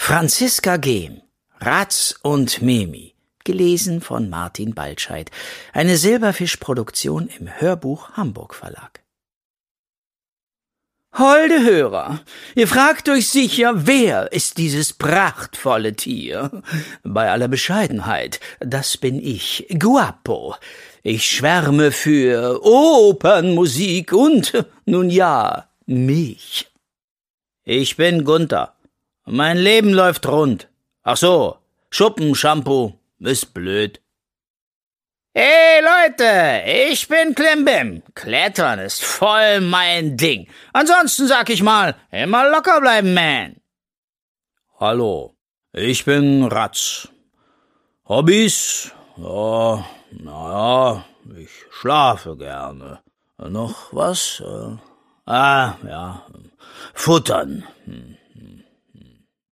Franziska Gehm, Ratz und Memi, gelesen von Martin Baltscheid, eine Silberfisch-Produktion im Hörbuch Hamburg Verlag. Holde Hörer, ihr fragt euch sicher, wer ist dieses prachtvolle Tier? Bei aller Bescheidenheit, das bin ich, Guapo. Ich schwärme für Opernmusik und, nun ja, mich. Ich bin Gunther. Mein Leben läuft rund. Ach so, Schuppenshampoo ist blöd. Hey Leute, ich bin Klimbim. Klettern ist voll mein Ding. Ansonsten sag ich mal, immer locker bleiben, man. Hallo, ich bin Ratz. Hobbys? Ja, naja, ich schlafe gerne. Noch was? Ja, futtern.